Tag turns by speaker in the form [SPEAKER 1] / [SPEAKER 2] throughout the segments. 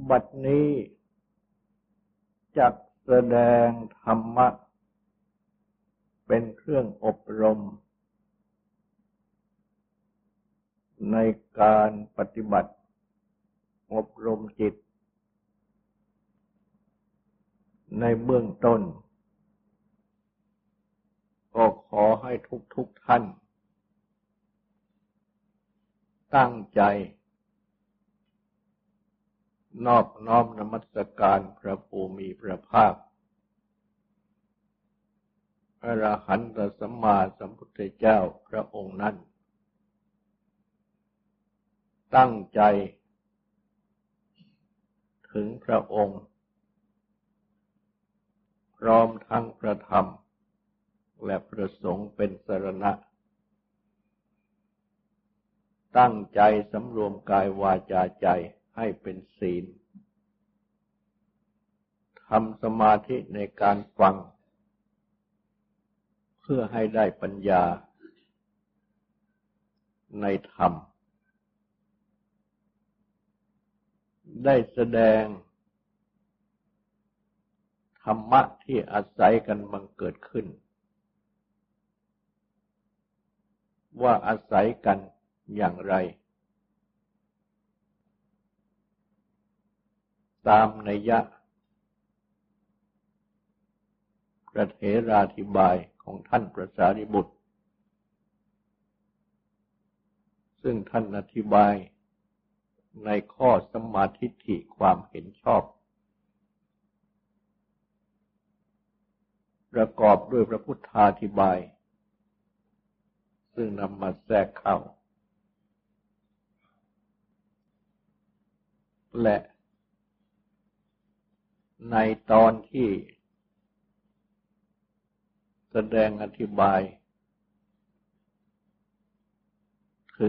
[SPEAKER 1] บัดนี้จักแสดงธรรมะเป็นเครื่องอบรมในการปฏิบัติอบรมจิตในเบื้องต้นก็ขอให้ทุกท่านตั้งใจนอบน้อมนมัสการพระผู้มีพระภาคอรหันตสัมมาสัมพุทธเจ้าพระองค์นั้นตั้งใจถึงพระองค์พร้อมทั้งพระธรรมและพระสงฆ์เป็นสรณะตั้งใจสำรวมกายวาจาใจให้เป็นศีลทำสมาธิในการฟังเพื่อให้ได้ปัญญาในธรรมได้แสดงธรรมะที่อาศัยกันบังเกิดขึ้นว่าอาศัยกันอย่างไรตามนัยยะพระเถราธิบายของท่านพระสารีบุตรซึ่งท่านอธิบายในข้อสัมมาทิฏฐิความเห็นชอบประกอบด้วยพระพุทธาธิบายซึ่งนำมาแทรกเข้าและในตอนที่แสดงอธิบายถึง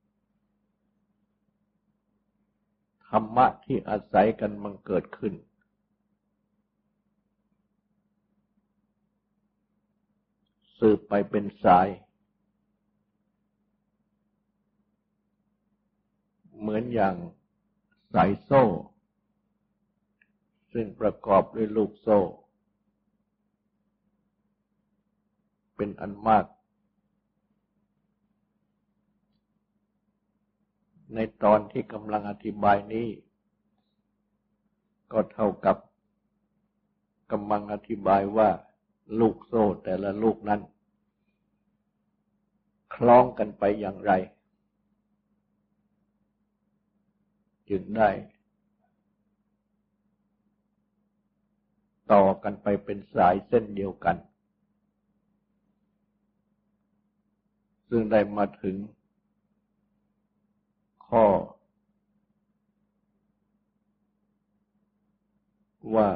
[SPEAKER 1] ธรรมะที่อาศัยกันบังเกิดขึ้นสืบไปเป็นสายเหมือนอย่างสายโซ่ซึ่งประกอบด้วยลูกโซ่เป็นอันมากในตอนที่กำลังอธิบายนี้ก็เท่ากับกำลังอธิบายว่าลูกโซ่แต่ละลูกนั้นคล้องกันไปอย่างไรจึงได้ต่อกันไปเป็นสายเส้นเดียวกันซึ่งได้มาถึงข้อว่า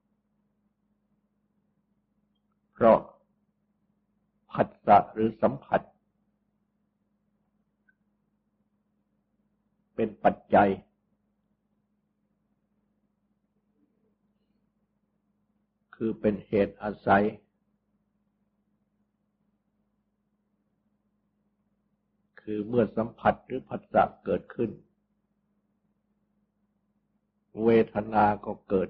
[SPEAKER 1] เพราะผัสสะหรือสัมผัสเป็นปัจจัยคือเป็นเหตุอาศัยคือเมื่อสัมผัสหรือผัสสะเกิดขึ้นเวทนาก็เกิด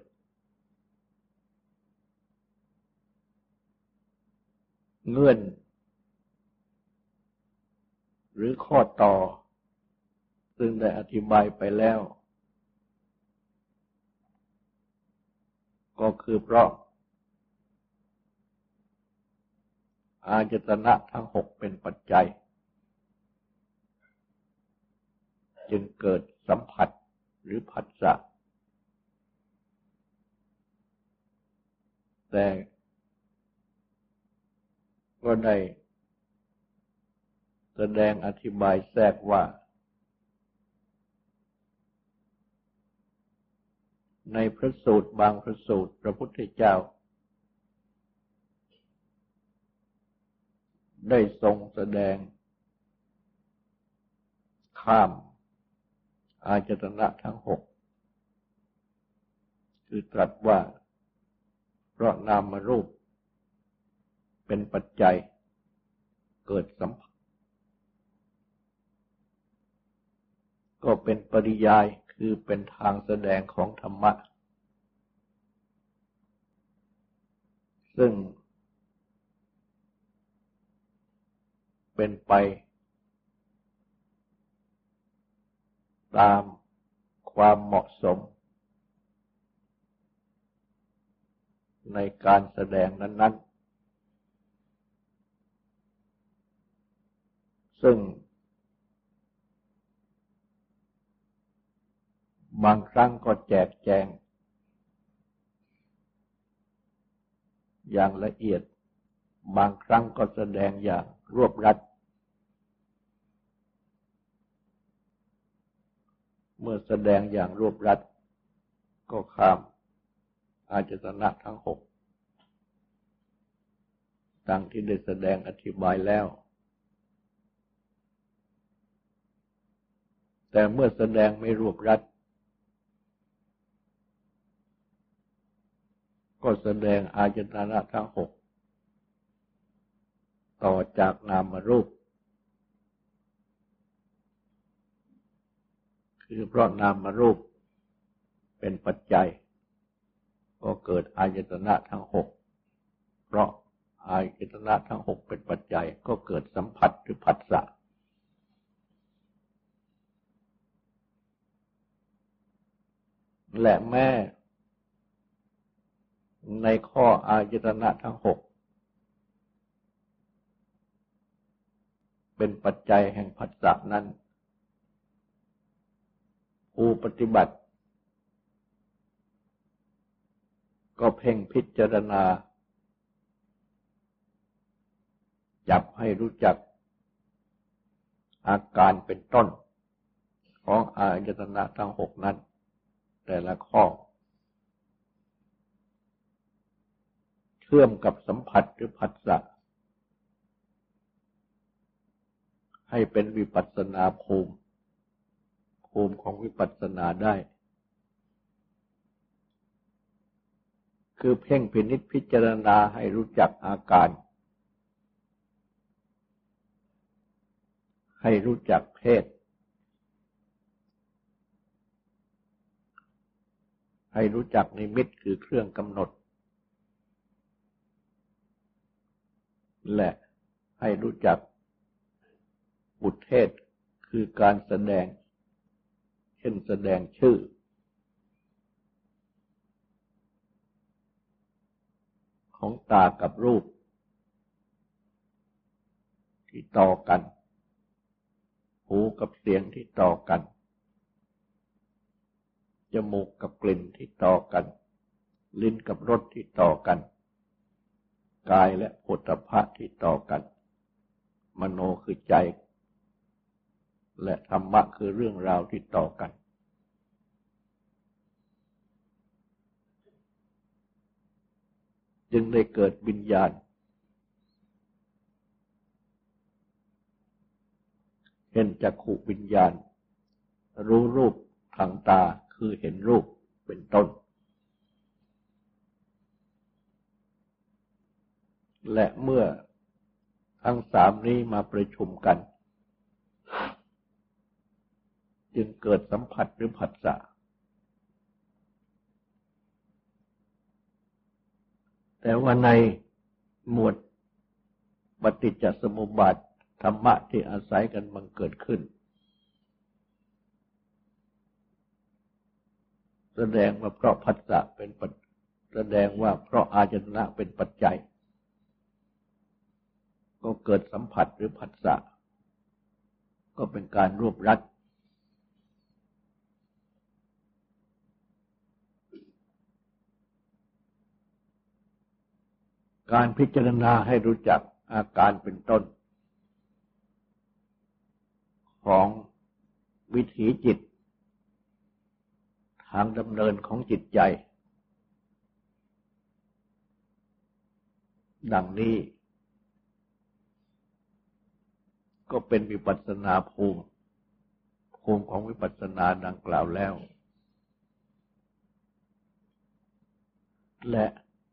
[SPEAKER 1] เงื่อนหรือข้อต่อซึ่งได้อธิบายไปแล้วก็คือเพราะอายตนะทั้งหกเป็นปัจจัยจึงเกิดสัมผัสหรือผัสสะแต่ก็ได้แสดงอธิบายแทรกว่าในพระสูตรบางพระสูตรพระพุทธเจ้าได้ทรงแสดงข้ามอายตนะทั้งหกคือตรัสว่าเพราะนามรูปเป็นปัจจัยเกิดสัมผัสก็เป็นปริยายคือเป็นทางแสดงของธรรมะซึ่งเป็นไปตามความเหมาะสมในการแสดงนั้นๆซึ่งบางครั้งก็แจกแจงอย่างละเอียดบางครั้งก็แสดงอย่างรวบรัดเมื่อแสดงอย่างรวบรัดก็ข้ามอายตนะทั้งหกดังที่ได้แสดงอธิบายแล้วแต่เมื่อแสดงไม่รวบรัดก็แสดงอายตนะทั้งหกต่อจากนามรูปคือเพราะนามรูปเป็นปัจจัยก็เกิดอายตนะทั้งหกเพราะอายตนะทั้งหกเป็นปัจจัยก็เกิดสัมผัสหรือผัสสะและแม้ในข้ออายตนะทั้งหกเป็นปัจจัยแห่งผัสสะนั้นผู้ปฏิบัติก็เพ่งพิจารณาจับให้รู้จักอาการเป็นต้นของอายตนะทั้งหกนั้นแต่ละข้อเชื่อมกับสัมผัสหรือผัสสะให้เป็นวิปัสสนาภูมิของวิปัสสนาได้คือเพ่งพินิจพิจารณาให้รู้จักอาการให้รู้จักเพศให้รู้จักนิมิตคือเครื่องกำหนดและให้รู้จักบุพเพศคือการแสดงเช่นแสดงชื่อของตากับรูปที่ต่อกันหูกับเสียงที่ต่อกันจมูกกับกลิ่นที่ต่อกันลิ้นกับรสที่ต่อกันกายและโผฏฐัพพะที่ต่อกันมโนคือใจและธรรมะคือเรื่องราวที่ต่อกันจึงได้เกิดวิญญาณเช่นจักขุวิญญาณรู้รูปทางตาคือเห็นรูปเป็นต้นและเมื่อทั้งสามนี้มาประชุมกันจึงเกิดสัมผัสหรือผัสสะแต่ว่าในหมวดปฏิจจสมุปบาทธรรมะที่อาศัยกันบังเกิดขึ้นแสดงว่าเพราะผัสสะเป็นแสดงว่าเพราะอายตนะเป็นปัจจัยก็เกิดสัมผัสหรือผัสสะก็เป็นการรวบรัดการพิจารณาให้รู้จักอาการเป็นต้นของวิถีจิตทางดำเนินของจิตใจดังนี้ก็เป็นวิปัสสนาภูมิของวิปัสสนาดังกล่าวแล้วและ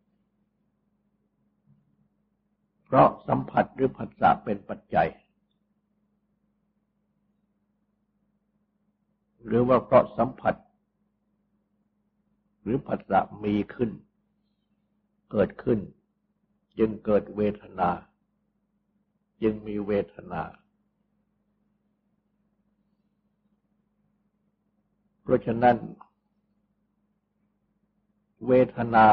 [SPEAKER 1] เพราะสัมผัสหรือผัสสะเป็นปัจจัยหรือว่าเพราะสัมผัสหรือผัสสะมีขึ้นเกิดขึ้นจึงเกิดเวทนาจึงมีเวทนาเพราะฉะนั้นเวทนา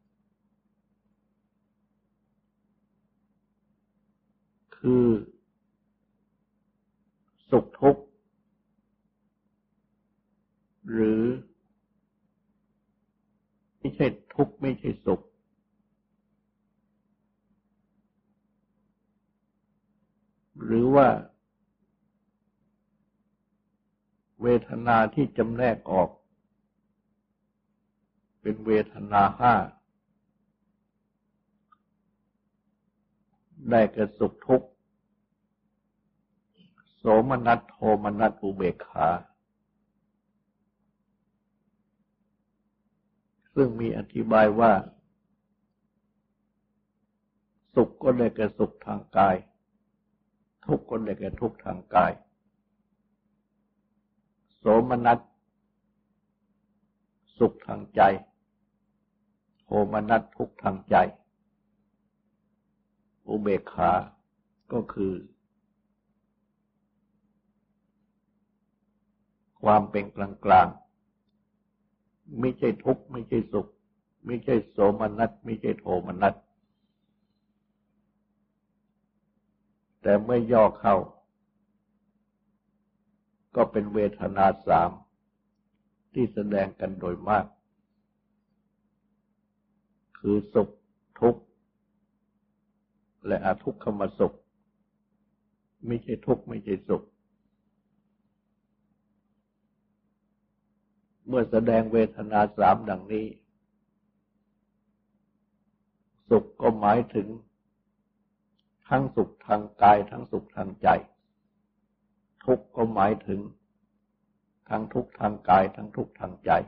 [SPEAKER 1] คือสุขทุกข์หรือไม่ใช่ทุกข์ไม่ใช่สุขหรือว่าเวทนาที่จำแนกออกเป็นเวทนาห้าได้แก่สุขทุกข์โสมนัสโทมนัสอุเบกขาซึ่งมีอธิบายว่าสุขก็ได้แก่สุขทางกายทุกข์ก็ได้แก่ทุกข์ทางกายโสมนัสสุขทางใจโทมนัสทุกข์ทางใจอุเบกขาก็คือความเป็นกลางๆไม่ใช่ทุกข์ไม่ใช่สุขไม่ใช่โสมนัสไม่ใช่โทมนัสแต่เมื่อย่อเข้าก็เป็นเวทนาสามที่แสดงกันโดยมากคือสุขทุกข์และอทุกขมสุขไม่ใช่ทุกข์ไม่ใช่สุขเมื่อแสดงเวทนาสามดังนี้สุขก็หมายถึงทั้งสุขทางกายทั้งสุขทางใจทุกข์ก็หมายถึงทั้งทุกข์ทางกายทั้งทุกข์ทางใจ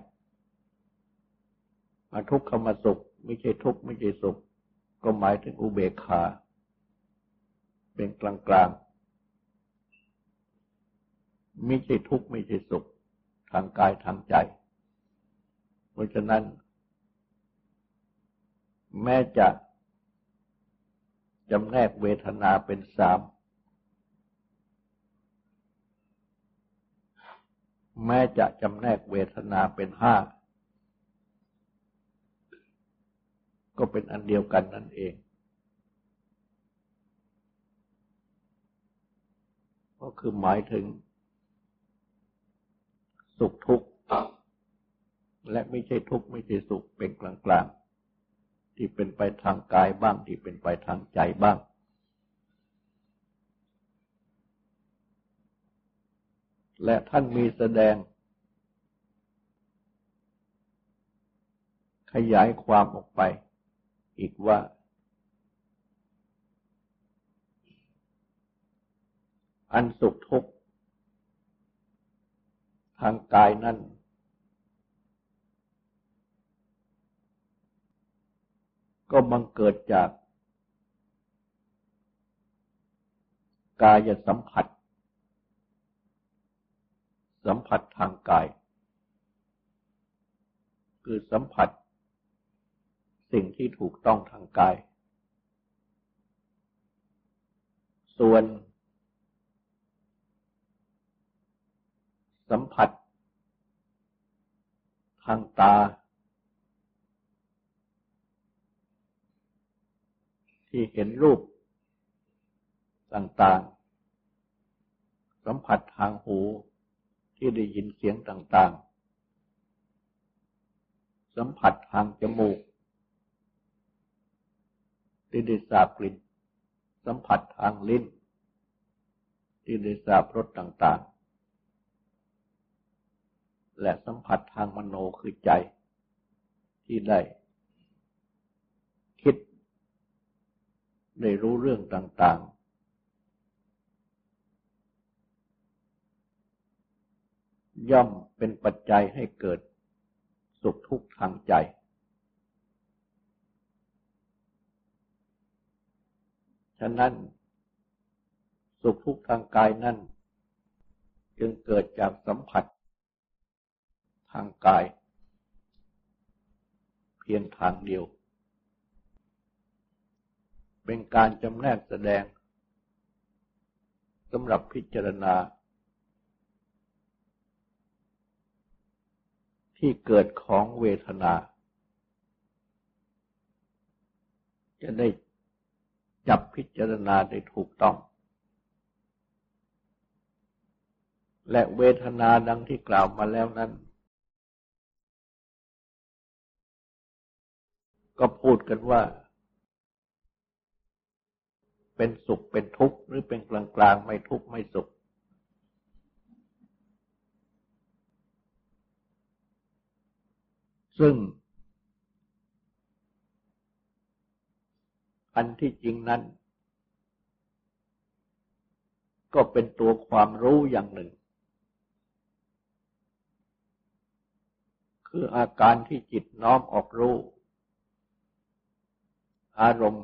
[SPEAKER 1] อทุกขมสุขไม่ใช่ทุกข์ไม่ใช่สุขก็หมายถึงอุเบกขาเป็นกลางๆไม่ใช่ทุกข์ไม่ใช่สุขทางกายทางใจเพราะฉะนั้นแม้จะจำแนกเวทนาเป็นสามแม้จะจำแนกเวทนาเป็นห้าก็เป็นอันเดียวกันนั่นเองก็คือหมายถึงสุขทุกข์และไม่ใช่ทุกข์ไม่ใช่สุขเป็นกลางๆที่เป็นไปทางกายบ้างที่เป็นไปทางใจบ้างและท่านมีแสดงขยายความออกไปอีกว่าอันสุขทุกข์ทางกายนั้นก็บังเกิดจากกายสัมผัสทางกายคือสัมผัสสิ่งที่ถูกต้องทางกายส่วนสัมผัสทางตาที่เห็นรูปต่างๆสัมผัสทางหูที่ได้ยินเสียงต่างๆสัมผัสทางจมูกที่ได้ทราบกลิ่นสัมผัสทางลิ้นที่ได้ทราบรสต่างๆและสัมผัสทางมโนคือใจที่ได้คิดได้รู้เรื่องต่างๆย่อมเป็นปัจจัยให้เกิดสุขทุกข์ทางใจฉะนั้นสุขทุกข์ทางกายนั้นจึงเกิดจากสัมผัสทางกายเพียงทางเดียวเป็นการจำแนกแสดงสำหรับพิจารณาที่เกิดของเวทนาจะได้จับพิจารณาได้ถูกต้องและเวทนาดังที่กล่าวมาแล้วนั้นก็พูดกันว่าเป็นสุขเป็นทุกข์หรือเป็นกลางๆไม่ทุกข์ไม่สุขซึ่งอันที่จริงนั้นก็เป็นตัวความรู้อย่างหนึ่งคืออาการที่จิตน้อมออกรู้อารมณ์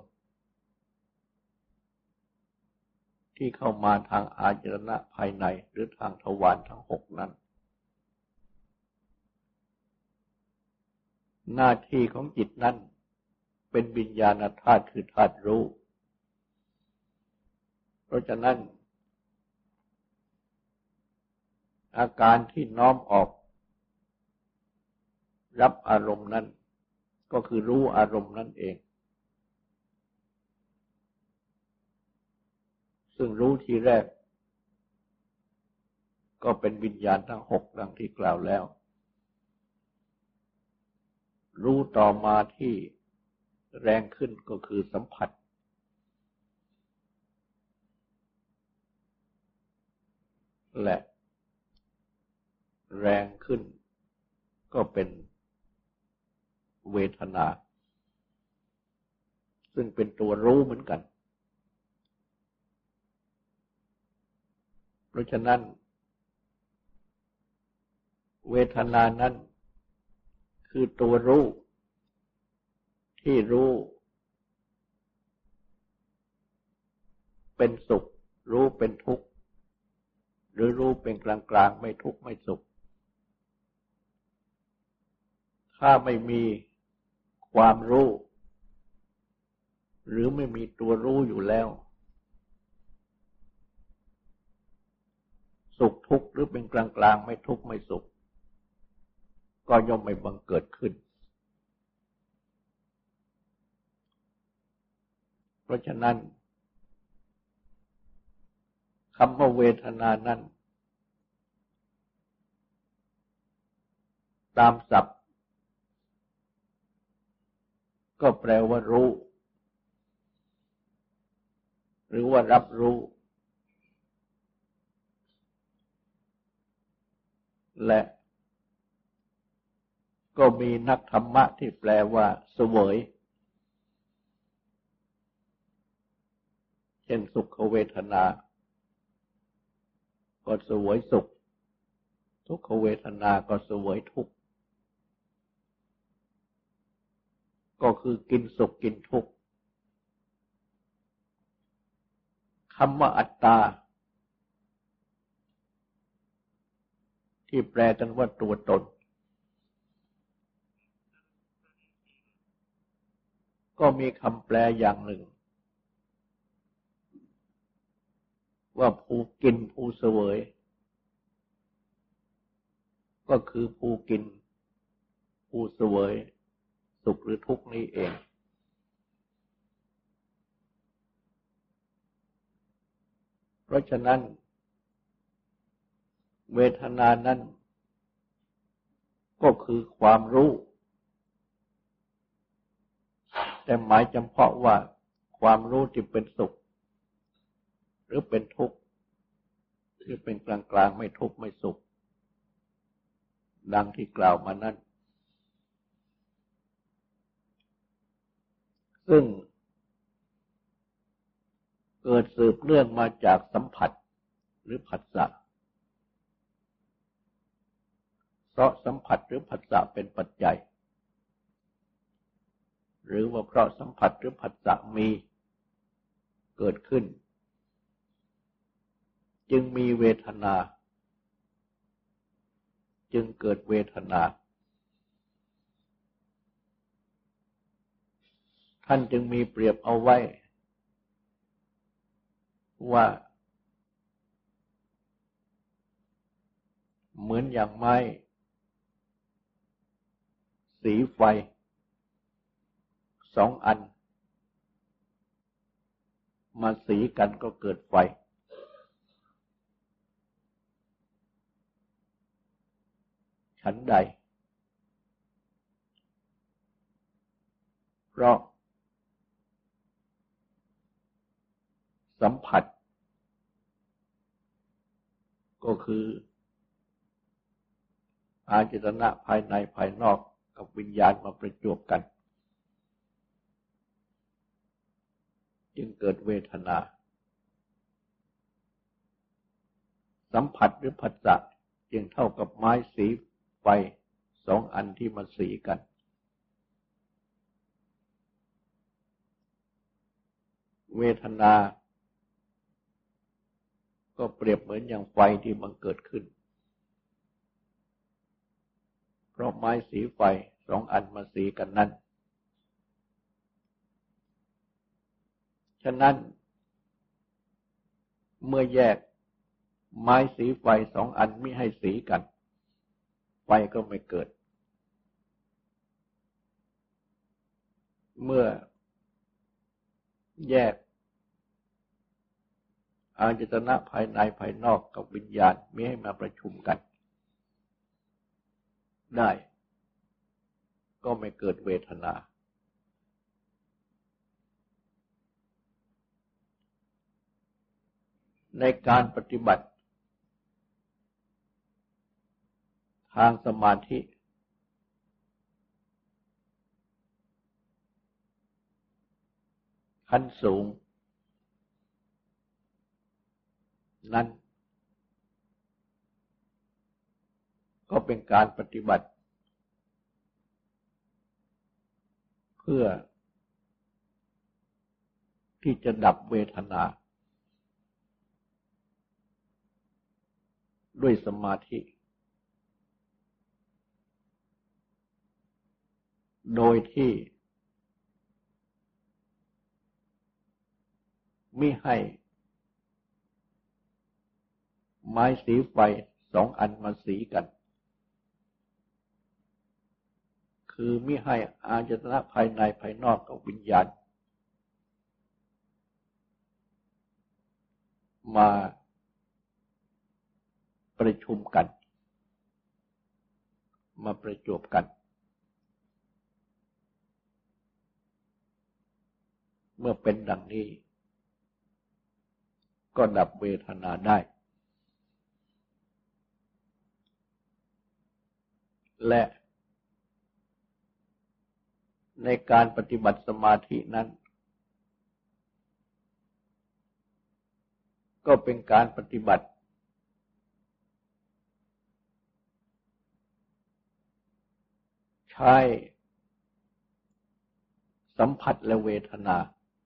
[SPEAKER 1] ที่เข้ามาทางอายตนะภายในหรือทางทวารทั้งหกนั้นหน้าที่ของจิตนั้นเป็นวิญญาณธาตุคือธาตุรู้เพราะฉะนั้นอาการที่น้อมออกรับอารมณ์นั้นก็คือรู้อารมณ์นั่นเองซึ่งรู้ทีแรกก็เป็นวิญญาณทั้งหกดังที่กล่าวแล้วรู้ต่อมาที่แรงขึ้นก็คือสัมผัสและแรงขึ้นก็เป็นเวทนาซึ่งเป็นตัวรู้เหมือนกันเพราะฉะนั้นเวทนานั้นคือตัวรู้ที่รู้เป็นสุขรู้เป็นทุกข์หรือรู้เป็นกลางๆไม่ทุกข์ไม่สุขถ้าไม่มีความรู้หรือไม่มีตัวรู้อยู่แล้วสุขทุกข์หรือเป็นกลางๆไม่ทุกข์ไม่สุขก็ย่อมไม่บังเกิดขึ้นเพราะฉะนั้นคำว่าเวทนานั้นตามศัพท์ก็แปลว่ารู้หรือว่ารับรู้และก็มีนักธรรมะที่แปลว่าเสวยเช่นสุขเวทนาก็เสวยสุขทุกขเวทนาก็เสวยทุกข์ก็คือกินสุขกินทุกข์คำว่าอัตตาที่แปลกันว่าตัวตนก็มีคำแปลอย่างหนึ่งว่าผู้กินผู้เสวยก็คือผู้กินผู้เสวยสุขหรือทุกข์นี้เองเพราะฉะนั้นเวทนานั้นก็คือความรู้แต่หมายจำเพาะว่าความรู้ที่เป็นสุขหรือเป็นทุกข์หรือเป็นกลางๆไม่ทุกข์ไม่สุขดังที่กล่าวมานั้นซึ่งเกิดสืบเนื่องมาจากสัมผัสหรือผัสสะเพราะสัมผัสหรือผัสสะเป็นปัจจัยหรือว่าเพราะสัมผัสหรือผัสสะมีเกิดขึ้นจึงมีเวทนาจึงเกิดเวทนาท่านจึงมีเปรียบเอาไว้ว่าเหมือนอย่างไม้สีไฟสองอันมาสีกันก็เกิดไฟฉันใดเพราะสัมผัสก็คืออายตนะภายในภายนอกกับวิญญาณมาประจวบกันจึงเกิดเวทนาสัมผัสหรือผัสสะจึงเท่ากับไม้สีไฟสองอันที่มาสีกันเวทนาก็เปรียบเหมือนอย่างไฟที่บังเกิดขึ้นเพราะไม้สีไฟสองอันมาสีกันนั้นฉะนั้นเมื่อแยกไม้สีไฟสองอันไม่ให้สีกันไฟก็ไม่เกิดเมื่อแยกอายตนะภายในภายนอกกับวิญญาณไม่ให้มาประชุมกันได้ก็ไม่เกิดเวทนาในการปฏิบัติทางสมาธิขั้นสูงนั้นก็เป็นการปฏิบัติเพื่อที่จะดับเวทนาด้วยสมาธิโดยที่มิให้ไม้สีไฟสองอันมาสีกันคือมิให้อายตนะภายในภายนอกกับวิญญาณมาประชุมกันมาประจวบกันเมื่อเป็นดังนี้ก็ดับเวทนาได้และในการปฏิบัติสมาธินั้นก็เป็นการปฏิบัติใช้สัมผัสและเวทนา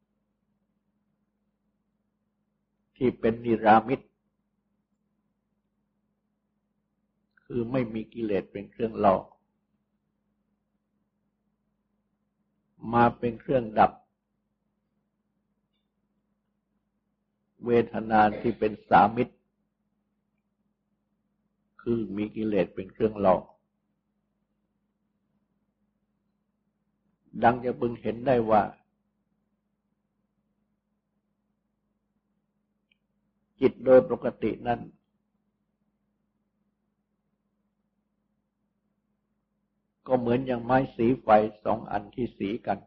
[SPEAKER 1] ที่เป็นนิรามิตคือไม่มีกิเลสเป็นเครื่องล่อมาเป็นเครื่องดับเวทนาที่เป็นสามิตคือมีกิเลสเป็นเครื่องล่อดังจะพึงเห็นได้ว่าจิตโดยปกตินั้นก็เหมือนอย่างไม้สีไฟสองอันที่สีกัน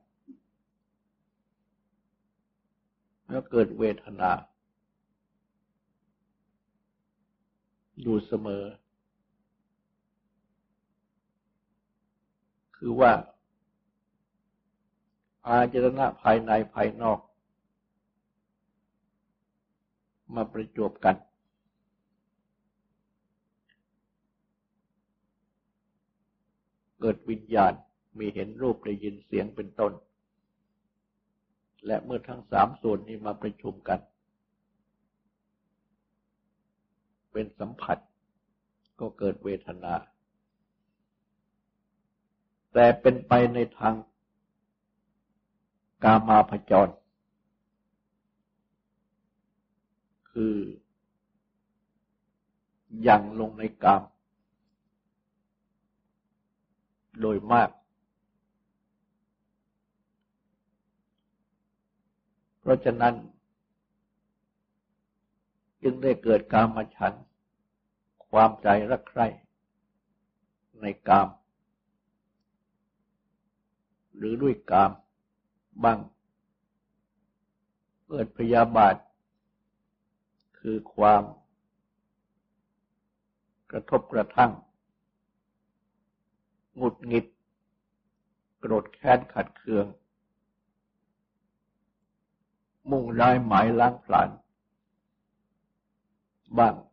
[SPEAKER 1] แล้วเกิดเวทนาอยู่เสมอคือว่าอายตนะภายในภายนอกมาประจวบกันเกิดวิญญาณมีเห็นรูปได้ยินเสียงเป็นต้นและเมื่อทั้งสามส่วนนี้มาประชุมกันเป็นสัมผัสก็เกิดเวทนาแต่เป็นไปในทางกามาพจรคือยังลงในกามโดยมากเพราะฉะนั้นจึงได้เกิดกามฉันท์ความใจรักใคร่ในกามหรือด้วยกามบ้างเกิดพยาบาทคือความกระทบกระทั่งหงุดหงิดโกรธแค้นขัดเคืองมุ่งร้ายหมายล้างผลาญบ้าง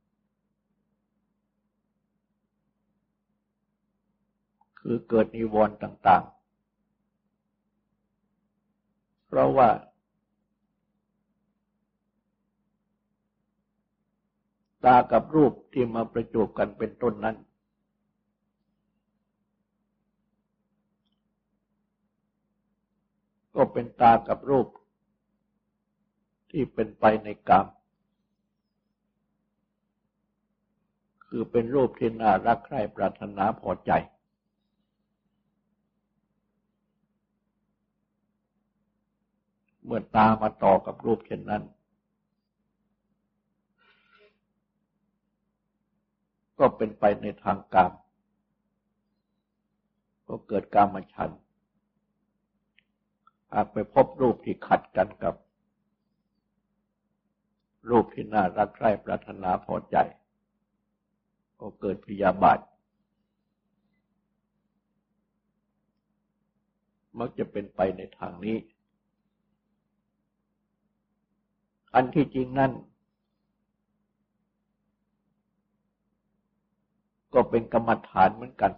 [SPEAKER 1] คือเกิดนิวรณ์ต่างๆเพราะว่าตากับรูปที่มาประจวบกันเป็นต้นนั้นก็เป็นตากับรูปที่เป็นไปในกามคือเป็นรูปที่น่ารักใคร่ปรารถนาพอใจเมื่อตามาต่อกับรูปเช่นนั้นก็เป็นไปในทางกามก็เกิดกามฉันท์หากไปพบรูปที่ขัดกันกับรูปที่น่ารักใคร่ปรารถนาพอใจก็เกิดพยาบาทมักจะเป็นไปในทางนี้อันที่จริงนั่นก็เป็นกรรมฐานเหมือนกัน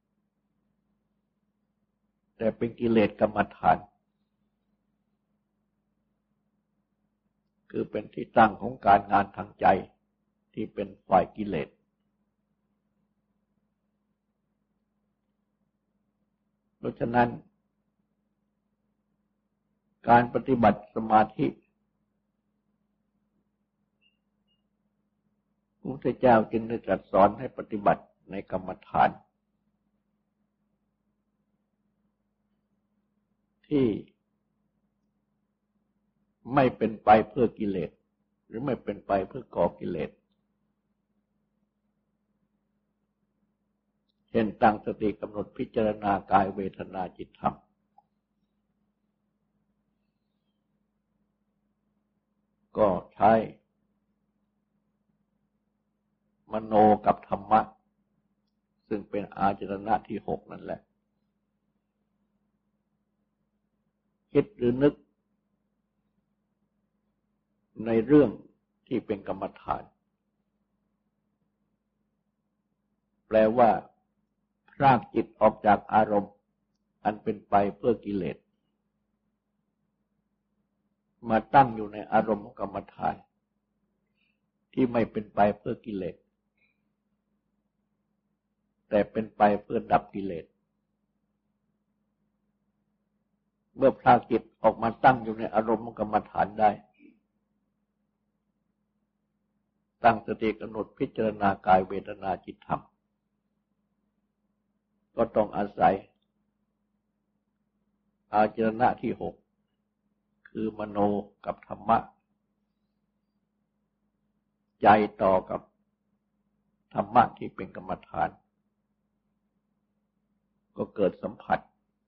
[SPEAKER 1] แต่เป็นกิเลสกรรมฐานคือเป็นที่ตั้งของการงานทางใจที่เป็นฝ่ายกิเลสเพราะฉะนั้นการปฏิบัติสมาธิพระพุทธเจ้าจึงได้ตรัสสอนให้ปฏิบัติในกรรมฐานที่ไม่เป็นไปเพื่อกิเลสหรือไม่เป็นไปเพื่อก่อกิเลสเช่นตั้งสติกำหนดพิจารณากายเวทนาจิตธรรมก็ใช้มโนกับธรรมะซึ่งเป็นอาจารณะที่6นั่นแหละคิดหรือนึกในเรื่องที่เป็นกรรมฐานแปลว่าพรากจิตออกจากอารมณ์อันเป็นไปเพื่อกิเลสมาตั้งอยู่ในอารมณ์ของกรรมฐานที่ไม่เป็นไปเพื่อกิเลสแต่เป็นไปเพื่อดับกิเลสเมื่อพรากจิตออกมาตั้งอยู่ในอารมณ์ของกรรมฐานได้ตั้งสติกำหนดพิจารณากายเวทนาจิตธรรมก็ต้องอาศัยอาจารณะที่6คือมโนกับธรรมะใจต่อกับธรรมะที่เป็นกรรมฐานก็เกิดสัมผัส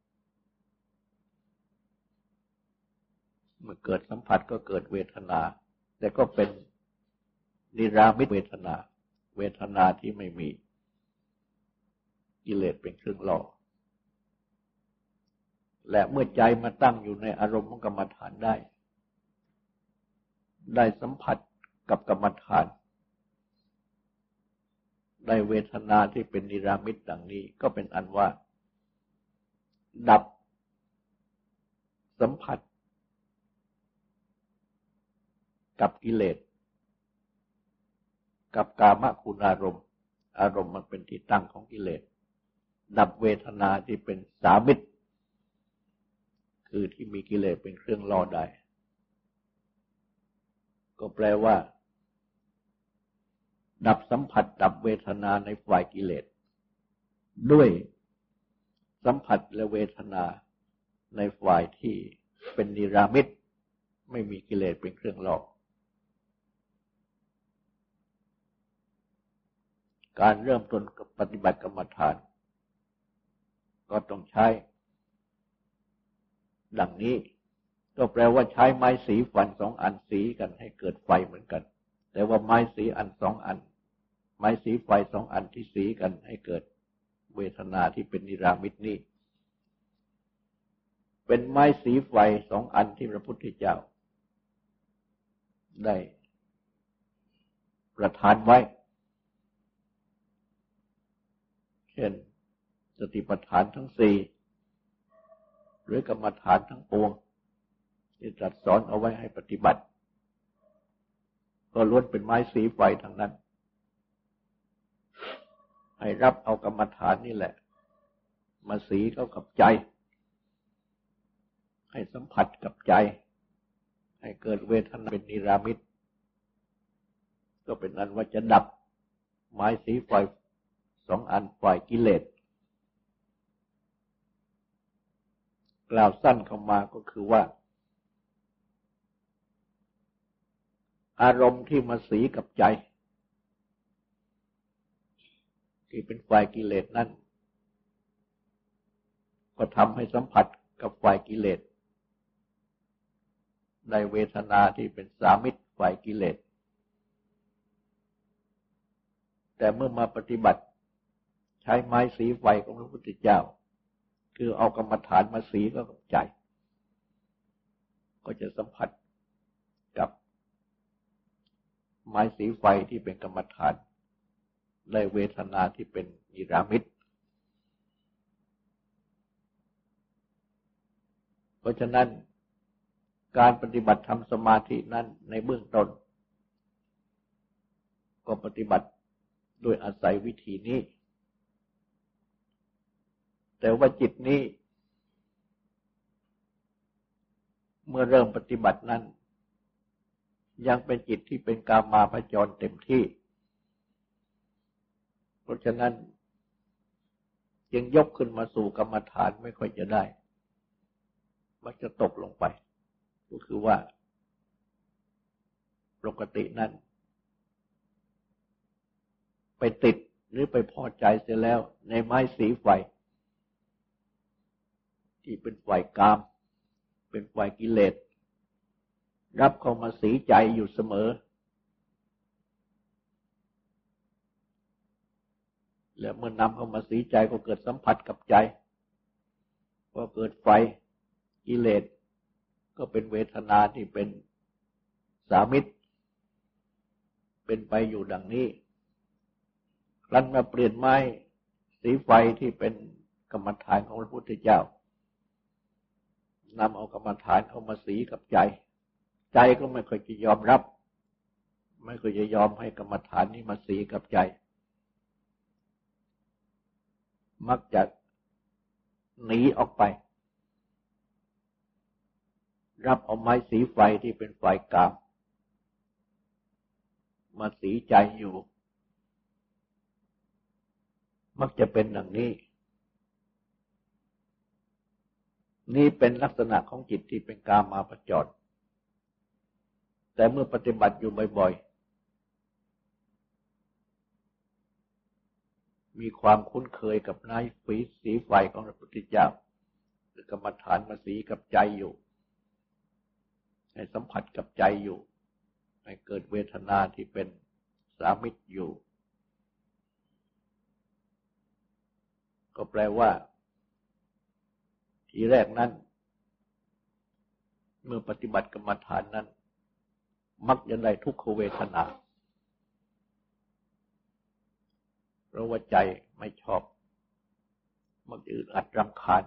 [SPEAKER 1] เมื่อเกิดสัมผัสก็เกิดเวทนาแต่ก็เป็นนิรามิตเวทนาเวทนาที่ไม่มีกิเลสเป็นเครื่องล่อและเมื่อใจมาตั้งอยู่ในอารมณ์ของกรรมฐานได้สัมผัสกับกรรมฐานได้เวทนาที่เป็นนิรามิตดังนี้ก็เป็นอันว่าดับสัมผัสกับกิเลสกับกามคุณอารมณ์มันเป็นที่ตั้งของกิเลสดับเวทนาที่เป็นสามิตคือที่มีกิเลสเป็นเครื่องล่อได้ก็แปลว่าดับสัมผัสดับเวทนาในฝ่ายกิเลสด้วยสัมผัสและเวทนาในฝ่ายที่เป็นนิรามิตไม่มีกิเลสเป็นเครื่องล่อการเริ่มต้นกับปฏิบัติกรรมฐานก็ต้องใช้ดังนี้ก็แปลว่าใช้ไม้สีฟัน2 อันสีกันให้เกิดไฟเหมือนกันแต่ว่าไม้สีอัน2 อันไม้สีไฟ2 อันที่สีกันให้เกิดเวทนาที่เป็นนิรามิตนี้เป็นไม้สีไฟ2 อันที่พระพุทธเจ้าได้ประทานไว้เช่นสติปัฏฐานทั้ง4หรือกรรมฐานทั้งปวงที่ตรัสสอนเอาไว้ให้ปฏิบัติก็ล้วนเป็นไม้สีไฟทั้งนั้นให้รับเอากรรมฐานนี่แหละมาสีเข้ากับใจให้สัมผัสกับใจให้เกิดเวทนาเป็นนิรามิตก็เป็นอันว่าจะดับไม้สีไฟ2 อันฝ่ายกิเลสกล่าวสั้นเข้ามาก็คือว่าอารมณ์ที่มาสีกับใจที่เป็นฝ่ายกิเลสนั้นก็ทำให้สัมผัสกับฝ่ายกิเลสในเวทนาที่เป็นสามิตฝ่ายกิเลสแต่เมื่อมาปฏิบัติใช้ไม้สีไฟของพระพุทธเจ้าคือเอากรรมฐานมาสีก็กับใจก็จะสัมผัสกับไม้สีไฟที่เป็นกรรมฐานในเวทนาที่เป็นนิรามิตเพราะฉะนั้นการปฏิบัติทำสมาธินั้นในเบื้องต้นก็ปฏิบัติโดยอาศัยวิธีนี้แต่ว่าจิตนี้เมื่อเริ่มปฏิบัตินั้นยังเป็นจิตที่เป็นกามาพจรเต็มที่เพราะฉะนั้นจึงยกขึ้นมาสู่กรรมฐานไม่ค่อยจะได้มักจะตกลงไปก็คือว่าปกตินั้นไปติดหรือไปพอใจเสียแล้วในไม้สีไฟที่เป็นฝ่ายกามเป็นฝ่ายกิเลสรับเข้ามาสีใจอยู่เสมอและเมื่อนำเข้ามาสีใจก็เกิดสัมผัสกับใจพอเกิดไฟกิเลสก็เป็นเวทนาที่เป็นสามิตเป็นไปอยู่ดังนี้ครั้นมาเปลี่ยนไม้สีไฟที่เป็นกรรมฐานของพระพุทธเจ้านำเอากรรมฐานเข้ามาสีกับใจใจก็ไม่ค่อยจะยอมรับไม่ค่อยจะยอมให้กรรมฐานนี้มาสีกับใจมักจะหนีออกไปรับเอาไม้สีไฟที่เป็นฝ่ายกามมาสีใจอยู่มักจะเป็นดังนี้นี่เป็นลักษณะของจิตที่เป็นกามาพจรแต่เมื่อปฏิบัติอยู่บ่อยๆมีความคุ้นเคยกับไม้สีไฟของพระพุทธเจ้าคือกรรมฐานมาสีกับใจอยู่ให้สัมผัสกับใจอยู่ให้เกิดเวทนาที่เป็นสามิตอยู่ก็แปลว่าทีแรกนั้นเมื่อปฏิบัติกรรมฐานนั้นมักจะได้ทุกขเวทนาเพราะว่าใจไม่ชอบมักจะอึดอัดรำคาญ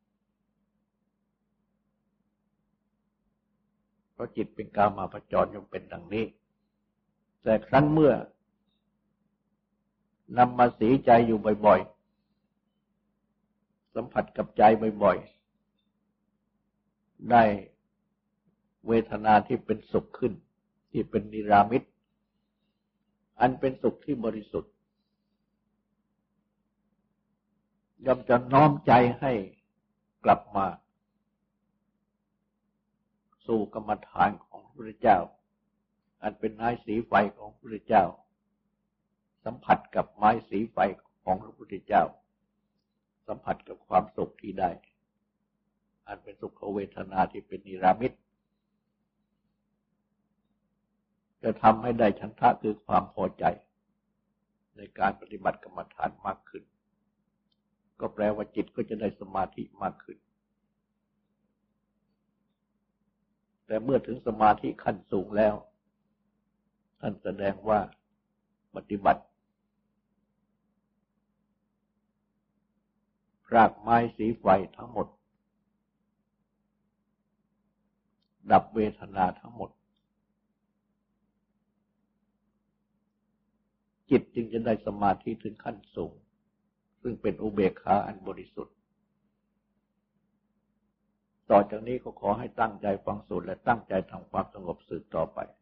[SPEAKER 1] เพราะจิตเป็นกามาพจรย่อมเป็นดังนี้แต่ครั้นเมื่อนำมาสีใจอยู่บ่อยสัมผัสกับใจบ่อยๆได้เวทนาที่เป็นสุขขึ้นที่เป็นนิรามิตอันเป็นสุขที่บริสุทธิ์ย่อมจะน้อมใจให้กลับมาสู่กรรมฐานของพระพุทธเจ้าอันเป็นไม้สีไฟของพระพุทธเจ้าสัมผัสกับไม้สีไฟของพระพุทธเจ้าสัมผัสกับความสุขที่ได้อันเป็นสุขเวทนาที่เป็นนิรามิตจะทำให้ได้ฉันทะคือความพอใจในการปฏิบัติกรรมฐานมากขึ้นก็แปลว่าจิตก็จะได้สมาธิมากขึ้นแต่เมื่อถึงสมาธิขั้นสูงแล้วท่านแสดงว่าปฏิบัติพรากไม้สีไฟทั้งหมดดับเวทนาทั้งหมดจิตจึงจะได้สมาธิถึงขั้นสูงซึ่งเป็นอุเบกขาอันบริสุทธิ์ต่อจากนี้ก็ขอให้ตั้งใจฟังสูตรและตั้งใจทำความสงบสืบต่อไป